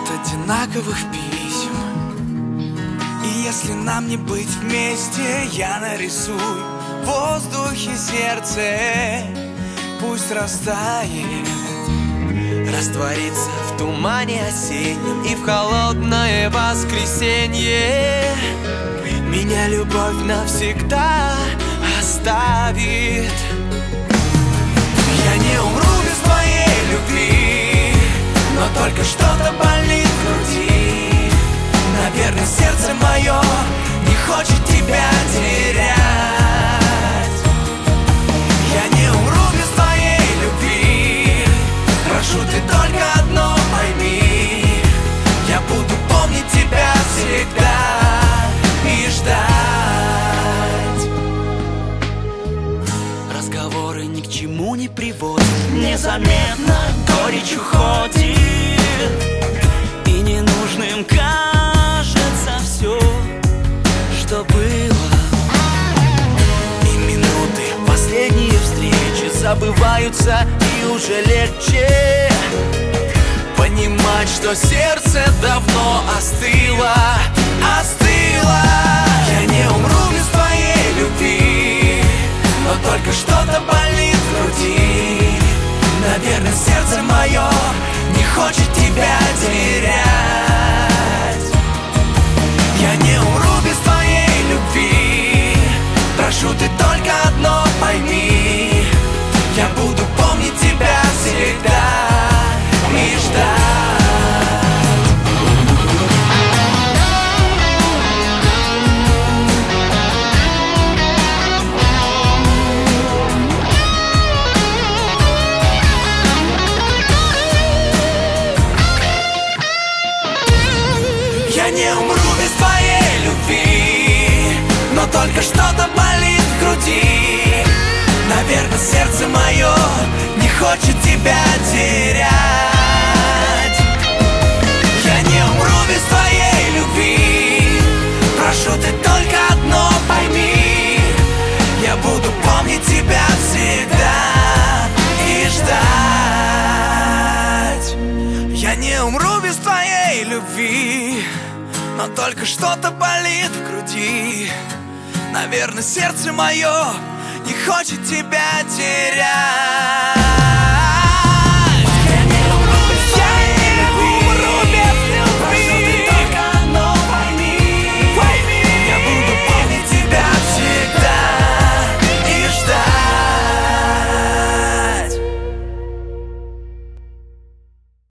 одинаковых писем. И если нам не быть вместе, я нарисую в воздухе сердце. Пусть растает, растворится в тумане осеннем и в холодное воскресенье. Меня любовь навсегда оставит. Я не умру без твоей любви, но только что-то болит в груди. Наверное, сердце мое не хочет тебя терять. Я не умру без твоей любви. Прошу, ты только одно пойми: я буду помнить тебя всегда и ждать. Разговоры ни к чему не приводят, незаметно горечь уходит, и ненужным кажется все, что было. И минуты, последние встречи забываются, и уже легче понимать, что сердце давно остыло. Я не умру без твоей любви, но только что-то болит в груди. Наверное, сердце мое не хочет тебя терять. Я не умру без твоей любви. Прошу, ты только одно пойми: я буду помнить тебя всегда и ждать. Я не умру без твоей любви, но только что-то болит в груди. Наверное, сердце мое не хочет тебя терять. Я не умру без твоей любви. Прошу, ты только одно пойми: я буду помнить тебя всегда и ждать. Я не умру без твоей любви, но только что-то болит в груди. Наверное, сердце мое не хочет тебя терять.